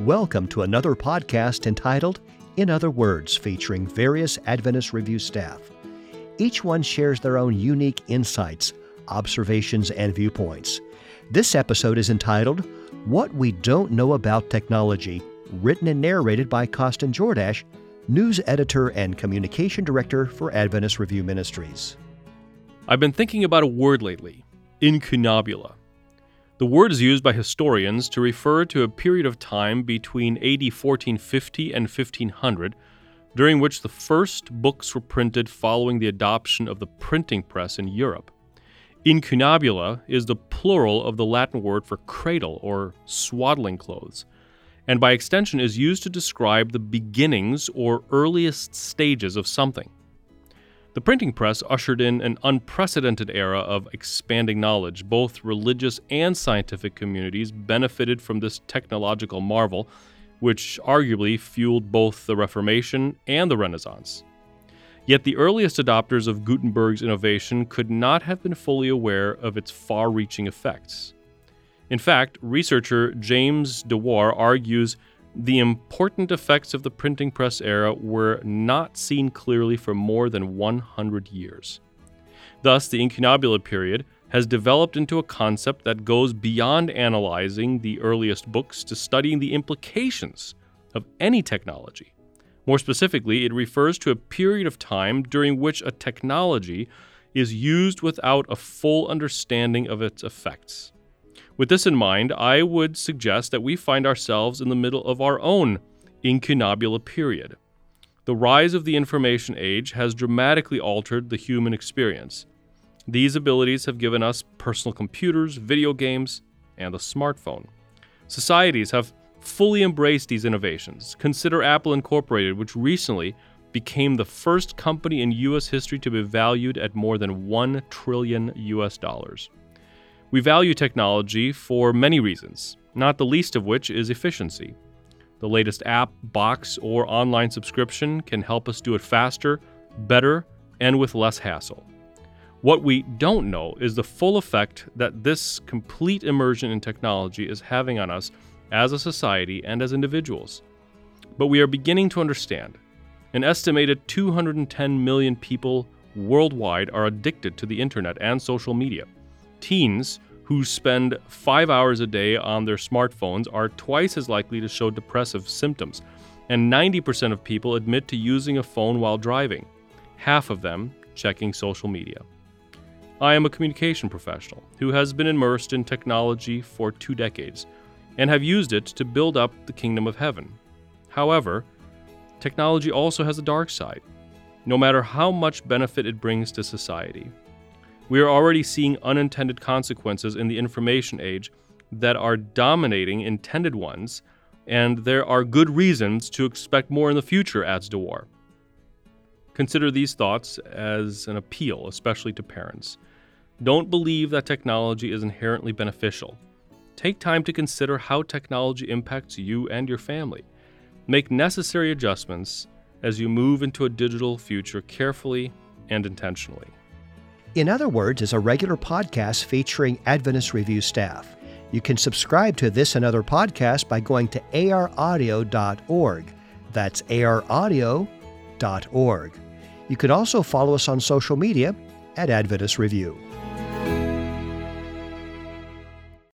Welcome to another podcast entitled In Other Words, featuring various Adventist Review staff. Each one shares their own unique insights, observations, and viewpoints. This episode is entitled What We Don't Know About Technology, written and narrated by Costin Jordash, news editor and communication director for Adventist Review Ministries. I've been thinking about a word lately, incunabula. The word is used by historians to refer to a period of time between AD 1450 and 1500, during which the first books were printed following the adoption of the printing press in Europe. Incunabula is the plural of the Latin word for cradle or swaddling clothes, and by extension is used to describe the beginnings or earliest stages of something. The printing press ushered in an unprecedented era of expanding knowledge. Both religious and scientific communities benefited from this technological marvel, which arguably fueled both the Reformation and the Renaissance. Yet the earliest adopters of Gutenberg's innovation could not have been fully aware of its far-reaching effects. In fact, researcher James Dewar argues the important effects of the printing press era were not seen clearly for more than 100 years. Thus, the incunabula period has developed into a concept that goes beyond analyzing the earliest books to studying the implications of any technology. More specifically, it refers to a period of time during which a technology is used without a full understanding of its effects. With this in mind, I would suggest that we find ourselves in the middle of our own incunabula period. The rise of the information age has dramatically altered the human experience. These abilities have given us personal computers, video games, and a smartphone. Societies have fully embraced these innovations. Consider Apple Incorporated, which recently became the first company in U.S. history to be valued at more than $1 trillion. We value technology for many reasons, not the least of which is efficiency. The latest app, box, or online subscription can help us do it faster, better, and with less hassle. What we don't know is the full effect that this complete immersion in technology is having on us as a society and as individuals. But we are beginning to understand. An estimated 210 million people worldwide are addicted to the internet and social media. Teens who spend 5 hours a day on their smartphones are twice as likely to show depressive symptoms, and 90% of people admit to using a phone while driving, half of them checking social media. I am a communication professional who has been immersed in technology for 2 decades and have used it to build up the kingdom of heaven. However, technology also has a dark side, no matter how much benefit it brings to society. We are already seeing unintended consequences in the information age that are dominating intended ones, and there are good reasons to expect more in the future, adds Dewar. Consider these thoughts as an appeal, especially to parents. Don't believe that technology is inherently beneficial. Take time to consider how technology impacts you and your family. Make necessary adjustments as you move into a digital future carefully and intentionally. In Other Words is a regular podcast featuring Adventist Review staff. You can subscribe to this and other podcasts by going to araudio.org. That's araudio.org. You can also follow us on social media at Adventist Review.